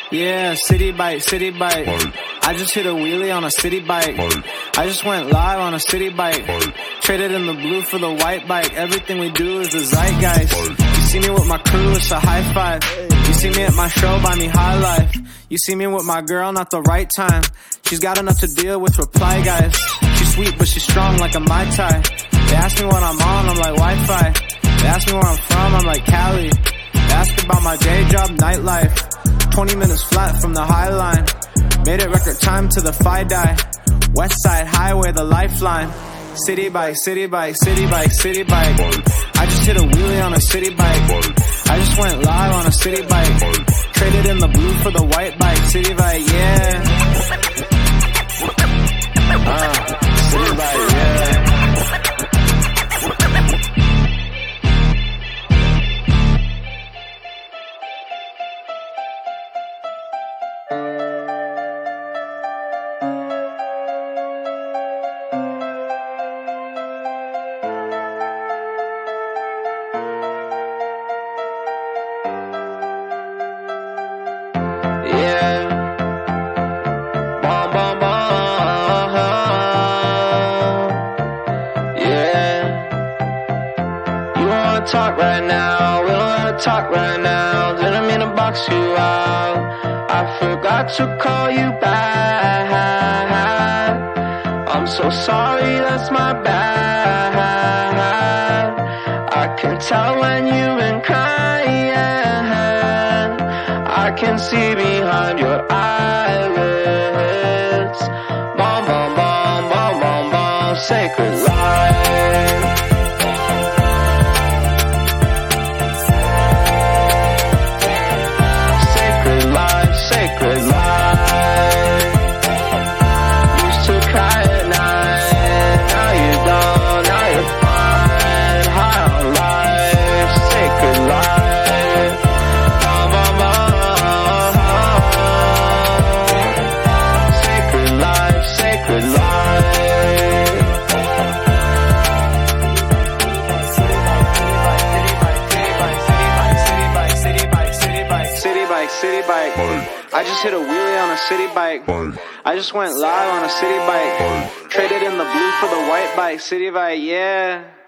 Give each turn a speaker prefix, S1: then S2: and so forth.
S1: Yeah, city bike, city bike. I just hit a wheelie on a city bike. I just went live on a city bike. Traded in the blue for the white bike. Everything we do is the zeitgeist. You see me with my crew, it's a high five. You see me at my show, buy me high life. You see me with my girl, not the right time. She's got enough to deal with reply guys. She's sweet but she's strong like a Mai Tai. They ask me what I'm on, I'm like Wi-Fi. They ask me where I'm from, I'm like Cali. They ask about my day job, nightlife. 20 minutes flat from the High Line. Made it record time to the FIDI. West Side Highway, the lifeline. City bike, city bike, city bike, city bike. I just hit a wheelie on a city bike. I just went live on a city bike. Traded in the blue for the white bike. City bike, yeah. City bike, yeah. Yeah, bom bom bom. Yeah, you wanna talk right now? We don't wanna talk right now. Didn't mean to box you out. I forgot to call you back. I'm so sorry, that's my bad. I can tell when you've been crying. I can see behind your eyelids. Bom, bom, bom, bom, bom, bom. Sacred life. Sacred life, sacred life. Used to cry at night. Now you don't, now you're fine. High on life, sacred life. Bom, bom, bom. Sacred life. City bike. I just hit a wheelie on a city bike. I just went live on a city bike. Traded in the blue for the white bike. City bike, yeah.